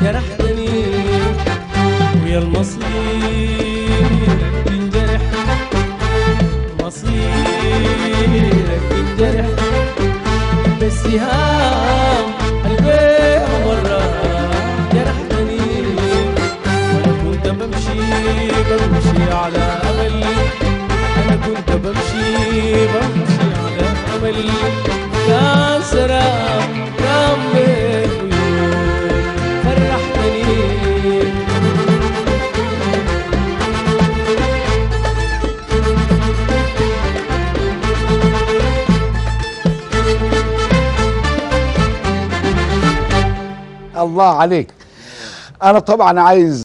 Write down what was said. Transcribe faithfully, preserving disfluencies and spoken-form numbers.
جرحتني ويا المصير تنجرح، مصيرك تنجرح بالسهام البيع مرة جرحتني، وانا كنت بمشي بمشي على امل، انا كنت بمشي بمشي على امل، كان سراب كان بيت عيون فرحتني. الله عليك. انا طبعا عايز